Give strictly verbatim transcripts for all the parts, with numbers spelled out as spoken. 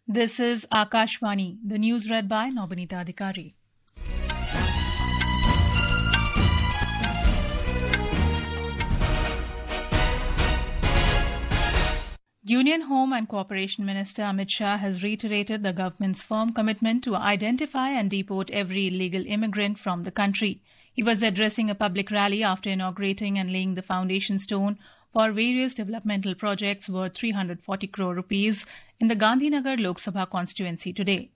This is Akashvani. The news read by Nobinita Adhikari. Union Home and Cooperation Minister Amit Shah has reiterated the government's firm commitment to identify and deport every illegal immigrant from the country. He was addressing a public rally after inaugurating and laying the foundation stone for various developmental projects worth three hundred forty crore rupees in the Gandhinagar Lok Sabha constituency today.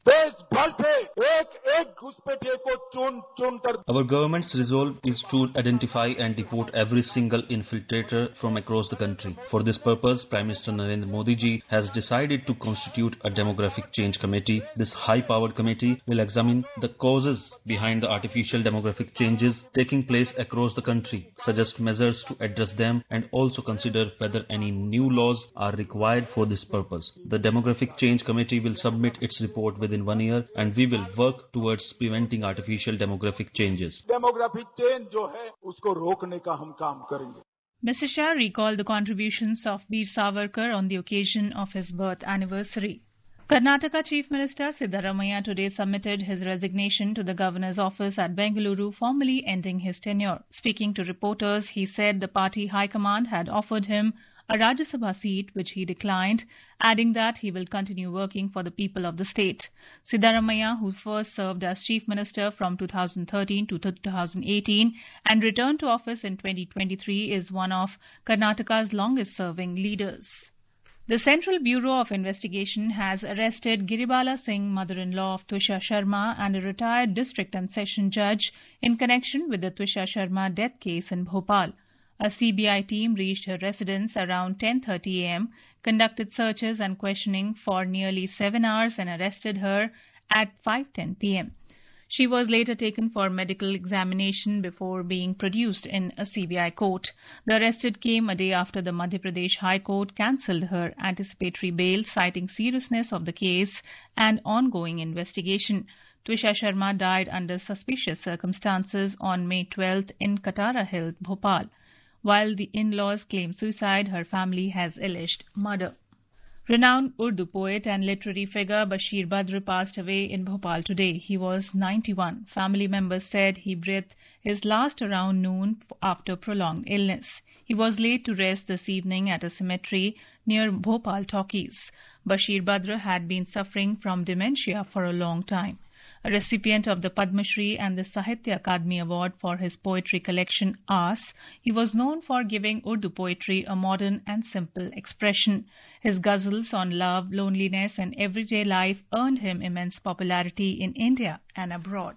Our government's resolve is to identify and deport every single infiltrator from across the country. For this purpose, Prime Minister Narendra Modi ji has decided to constitute a demographic change committee. This high-powered committee will examine the causes behind the artificial demographic changes taking place across the country, suggest measures to address them, and also consider whether any new laws are required for this purpose. The demographic change committee will submit its report within one year, and we will work towards preventing artificial demographic changes. Demographic change jo hai, usko rokne ka hum kaam karenge. Mister Shah recalled the contributions of Veer Savarkar on the occasion of his birth anniversary. Karnataka Chief Minister Siddaramaiah today submitted his resignation to the Governor's office at Bengaluru, formally ending his tenure. Speaking to reporters, he said the party high command had offered him a Rajya Sabha seat, which he declined, adding that he will continue working for the people of the state. Siddaramaiah, who first served as Chief Minister from two thousand thirteen to two thousand eighteen and returned to office in twenty twenty-three, is one of Karnataka's longest-serving leaders. The Central Bureau of Investigation has arrested Giribala Singh, mother-in-law of Twisha Sharma, and a retired district and session judge in connection with the Twisha Sharma death case in Bhopal. A C B I team reached her residence around ten thirty a m, conducted searches and questioning for nearly seven hours and arrested her at five ten p m She was later taken for medical examination before being produced in a C B I court. The arrest came a day after the Madhya Pradesh High Court cancelled her anticipatory bail, citing seriousness of the case and ongoing investigation. Twisha Sharma died under suspicious circumstances on May twelfth in Katara Hill, Bhopal. While the in-laws claim suicide, her family has alleged murder. Renowned Urdu poet and literary figure Bashir Badr passed away in Bhopal today. He was ninety-one. Family members said he breathed his last around noon after prolonged illness. He was laid to rest this evening at a cemetery near Bhopal Talkies. Bashir Badr had been suffering from dementia for a long time. A recipient of the Padma Shri and the Sahitya Akademi Award for his poetry collection Aas, he was known for giving Urdu poetry a modern and simple expression. His ghazals on love, loneliness and everyday life earned him immense popularity in India and abroad.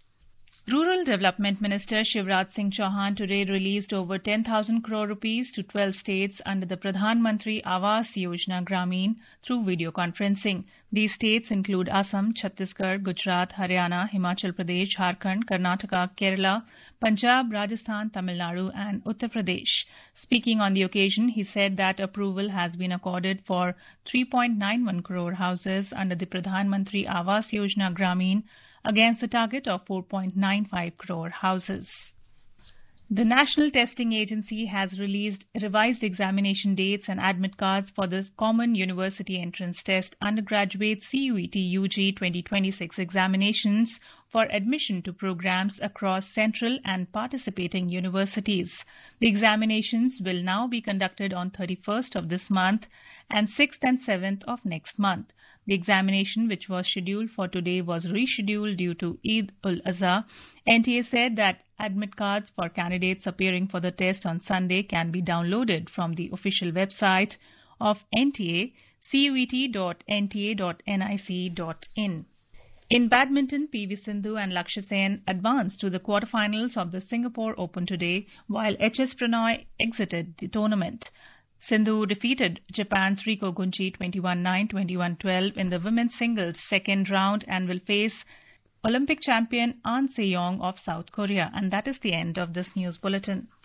Rural Development Minister Shivraj Singh Chauhan today released over ten thousand crore rupees to twelve states under the Pradhan Mantri Awas Yojana Gramin through video conferencing. These states include Assam, Chhattisgarh, Gujarat, Haryana, Himachal Pradesh, Jharkhand, Karnataka, Kerala, Punjab, Rajasthan, Tamil Nadu and Uttar Pradesh. Speaking on the occasion, he said that approval has been accorded for three point nine one crore houses under the Pradhan Mantri Awas Yojana Gramin against the target of four point nine five crore houses. The National Testing Agency has released revised examination dates and admit cards for the Common University Entrance Test Undergraduate C U E T U G twenty twenty-six examinations for admission to programs across central and participating universities. The examinations will now be conducted on thirty-first of this month and sixth and seventh of next month. The examination, which was scheduled for today, was rescheduled due to Eid ul-Azha. N T A said that admit cards for candidates appearing for the test on Sunday can be downloaded from the official website of N T A, cuet dot n t a dot nic dot in. In badminton, P V Sindhu and Lakshya Sen advanced to the quarterfinals of the Singapore Open today, while H S Pranoy exited the tournament. Sindhu defeated Japan's Riko Gunji twenty-one nine, twenty-one twelve in the women's singles second round and will face Olympic champion An Se-young of South Korea. And that is the end of this news bulletin.